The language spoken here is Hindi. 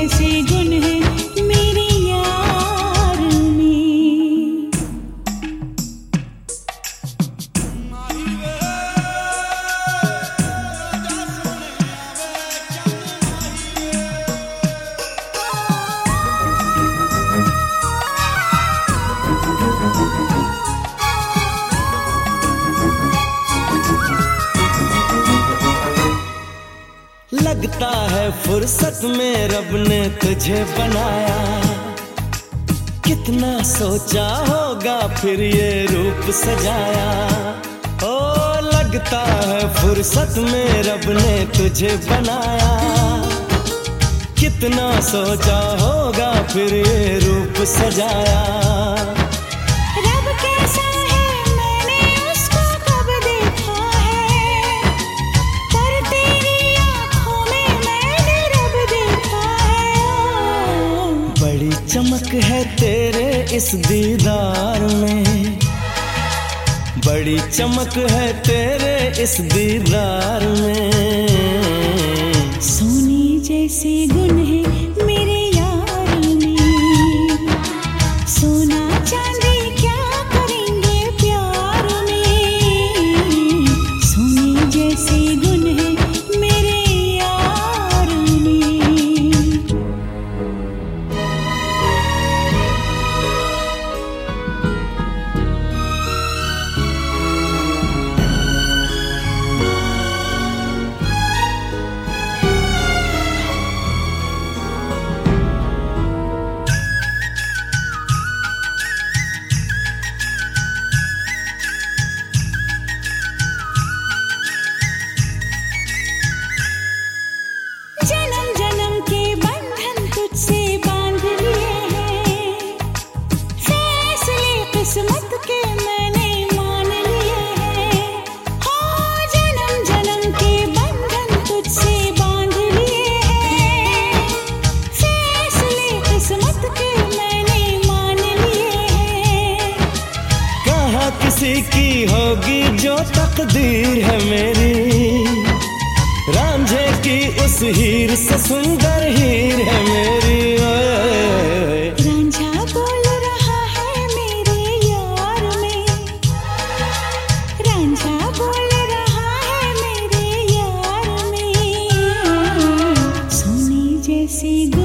जैसे गुण है मेरे यार में। लगता है फुर्सत में रब ने तुझे बनाया, कितना सोचा होगा फिर ये रूप सजाया। ओ लगता है फुर्सत में रब ने तुझे बनाया, कितना सोचा होगा फिर ये रूप सजाया। रब कैसा है मैंने उसको कब देखा है, पर तेरी आँखों में मैंने रब देखा है। बड़ी चमक है तेरे इस दीदार में, बड़ी चमक है तेरे इस दीदार में। सोने जैसे गुण है मेरे यार में, सोना चांदी क्या करेंगे प्यार में। सोने जैसे गुण है मेरे यार में। जन्म जन्म के बंधन तुझसे बांध लिए हैं, फैसले किस्मत के मैंने मान लिए हैं। हो जन्म जन्म के बंधन तुझसे बांध लिए हैं, फैसले किस्मत के मैंने मान लिए हैं। कहाँ किसी की होगी जो तकदीर है मेरी, रांझे की उस हीर से सुंदर हीर है मेरी। रांझा बोल रहा है मेरे यार में, रांझा बोल रहा है मेरे यार में। सोने जैसी